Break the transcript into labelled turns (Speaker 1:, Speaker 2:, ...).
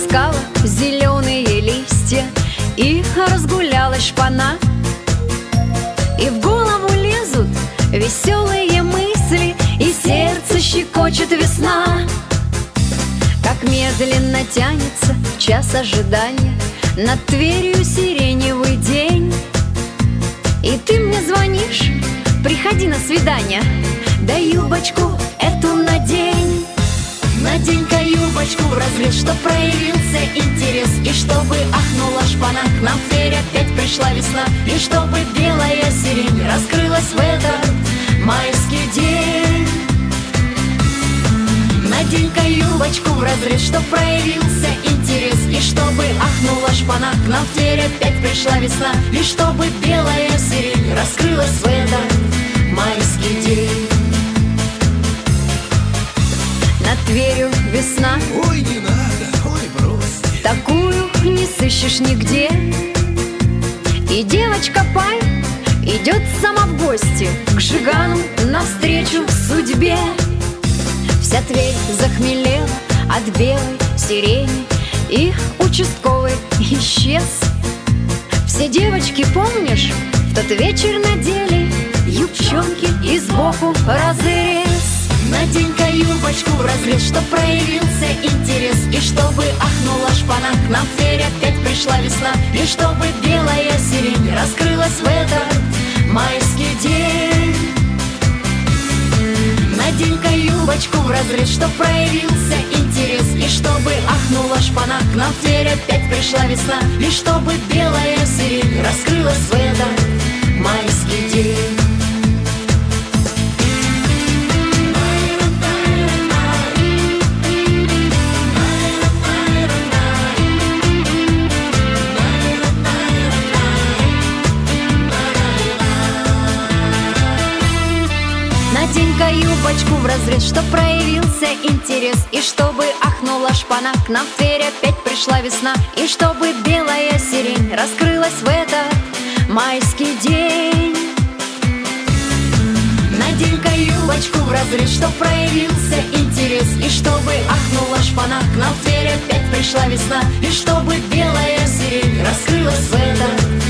Speaker 1: отыскала зеленые листья и разгулялась шпана. И в голову лезут веселые мысли, и сердце щекочет весна. Как медленно тянется час ожидания, над Тверью сиреневый день. И ты мне звонишь: приходи на свидание, да юбочку эту надень. Надень-ка юбочку в разрез, чтоб проявился интерес, и чтобы ахнула шпана, к нам в Тверь опять пришла весна, и чтобы белая сирень раскрылась в этот майский день. Надень-ка юбочку в разрез, чтоб проявился интерес, и чтобы ахнула шпана, к нам в Тверь опять пришла весна, и чтобы белая сирень раскрылась в этот майский день. Над Тверью весна,
Speaker 2: ой, не надо, ой, брось,
Speaker 1: такую не сыщешь нигде. И девочка Пай идет сама в гости к Жигану навстречу судьбе. Вся Тверь захмелела от белой сирени, и участковый исчез. Все девочки, помнишь, в тот вечер надели юбчонки и сбоку разрез. Надень-ка юбочку в разрез, чтоб проявился интерес, и чтобы ахнула шпана, к нам в Тверь опять пришла весна, и чтобы белая сирень раскрылась в этот майский день. Надень-ка юбочку в разрез, чтоб проявился интерес, и чтобы ахнула шпана, к нам в Тверь опять пришла весна, и чтобы белая сирень раскрылась в этот майский день. Надень-ка юбочку в разрез, чтоб проявился интерес, и чтобы ахнула шпана, к нам в Тверь опять пришла весна, и чтобы белая сирень раскрылась в этот майский день. Надень-ка юбочку в разрез, чтоб проявился интерес, и чтобы ахнула шпана, к нам в Тверь опять пришла весна, и чтобы белая сирень раскрылась в этот